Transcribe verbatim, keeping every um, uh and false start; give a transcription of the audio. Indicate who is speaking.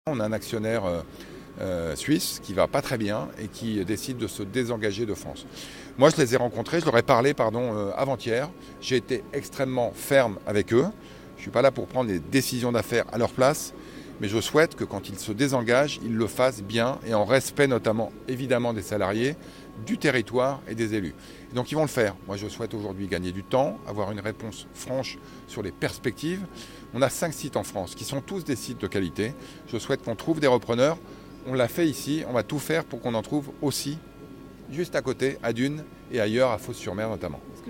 Speaker 1: On a un actionnaire euh, euh, suisse qui va pas très bien et qui décide de se désengager de France. Moi, je les ai rencontrés, je leur ai parlé pardon, euh, avant-hier. J'ai été extrêmement ferme avec eux. Je ne suis pas là pour prendre des décisions d'affaires à leur place, mais je souhaite que quand ils se désengagent, ils le fassent bien et en respect notamment, évidemment, des salariés, du territoire et des élus. Et donc ils vont le faire. Moi, je souhaite aujourd'hui gagner du temps, avoir une réponse franche sur les perspectives. On a cinq sites en France qui sont tous des sites de qualité. Je souhaite qu'on trouve des repreneurs. On l'a fait ici, on va tout faire pour qu'on en trouve aussi juste à côté, à Dunes et ailleurs, à Fos-sur-Mer notamment.